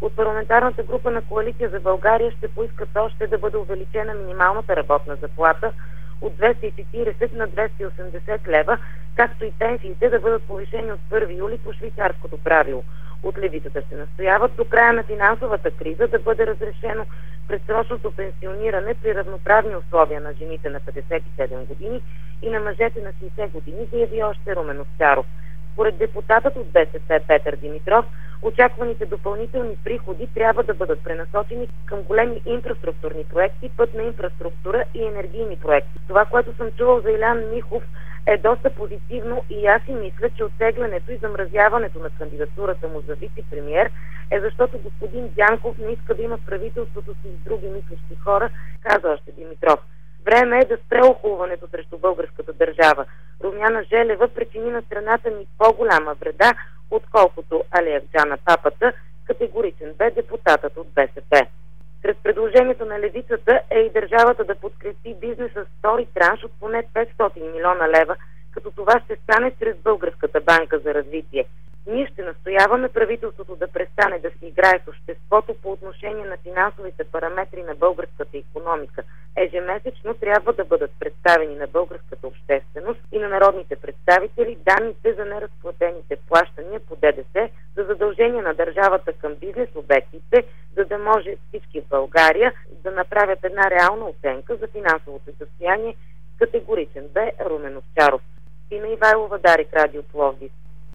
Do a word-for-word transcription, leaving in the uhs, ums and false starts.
От парламентарната група на Коалиция за България ще поискат още да бъде увеличена минималната работна заплата от двеста и четиридесет на двеста и осемдесет лева, както и пенсиите да бъдат повишени от първи юли по швейцарското правило. От левицата ще настояват до края на финансовата криза да бъде разрешено предсрочното пенсиониране при равноправни условия на жените на петдесет и седем години и на мъжете на шейсет години, заяви още Румен Овчаров. Според депутатът от БСП Петър Димитров, очакваните допълнителни приходи трябва да бъдат пренасочени към големи инфраструктурни проекти, пътна инфраструктура и енергийни проекти. Това, което съм чувал за Илян Михов, е доста позитивно и аз си мисля, че оттеглянето и замразяването на кандидатурата му за вице-премиер е защото господин Дянков не иска да има в правителството си с други мислещи хора, каза още Димитров. Време е да спре охулването срещу българската държава. Румяна Желева причини на страната ни по-голяма вреда, отколкото Алиевджана Папата, категоричен бе депутатът от БСП. Сред предложението на левицата е и държавата да подкрепи бизнеса с втори транш от поне петстотин милиона лева, като това ще стане чрез Българската банка за развитие. Ние ще настояваме правителството да престане да си играе с обществото по отношение на финансовите параметри на българската икономика. Ежемесечно трябва да бъдат представени на българската общественост и на народните представители данните за неразплатените плащания по ДДС за задължения на държавата към бизнес обектите, за да може всички в България да направят една реална оценка за финансовото състояние. Категоричен бе Румен Овчаров. Тина Ивайлова, Дарик, Радио Пловдив.